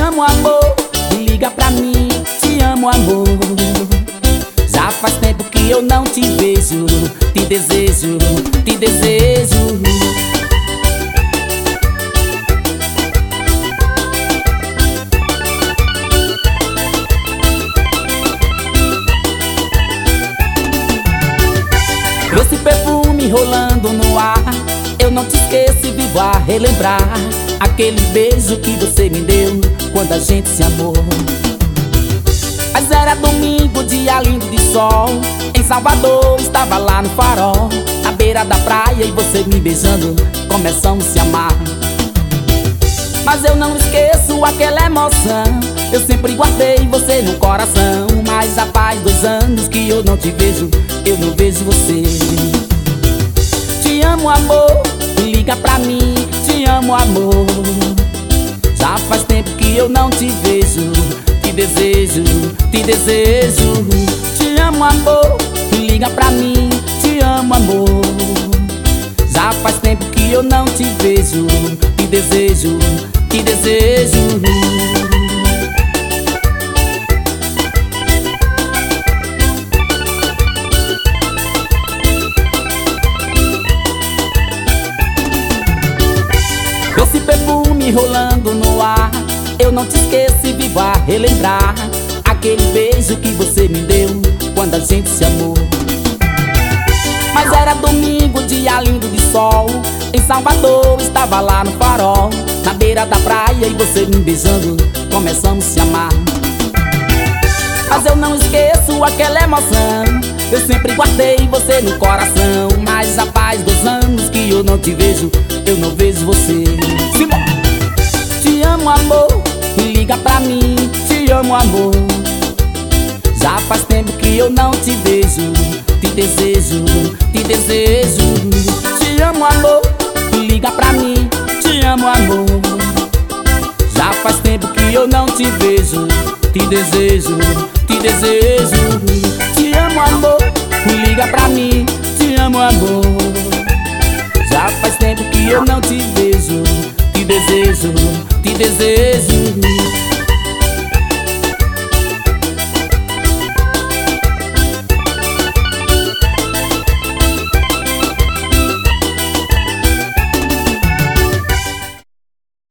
amo, amor, liga pra mim. Te amo, amor. Já faz tempo que eu não te vejo. Te desejo, te desejo. Esse perfume rolando no ar, eu não te esqueço e vivo a relembrar aquele beijo que você me deu quando a gente se amou. Mas era domingo, dia lindo de sol, em Salvador, estava lá no farol, na beira da praia, e você me beijando, começamos a se amar. Mas eu não esqueço aquela emoção, eu sempre guardei você no coração. Mas já faz 2 anos que eu não te vejo, eu não vejo você. Te amo, amor, liga pra mim. Te amo, amor. Já faz tempo que eu não te vejo. Te desejo, te desejo. Te amo, amor, liga pra mim. Te amo, amor. Já faz tempo que eu não te vejo. Te desejo, te desejo. Esse perfume rolando no ar, eu não te esqueço e vivo a relembrar aquele beijo que você me deu quando a gente se amou. Mas era domingo, dia lindo de sol, em Salvador, estava lá no farol, na beira da praia, e você me beijando, começamos a se amar. Mas eu não esqueço aquela emoção, eu sempre guardei você no coração. Mas já faz 2 anos que eu não te vejo, eu não vejo você. Te amo, amor, liga pra mim. Te amo, amor. Já faz tempo que eu não te vejo. Te desejo, te desejo. Te amo, amor, liga pra mim. Te amo, amor. Já faz tempo que eu não te vejo. Te desejo, te desejo. Te amo, amor, liga pra mim. Te amo, amor. Já faz tempo que eu não te vejo. Te desejo, te desejo.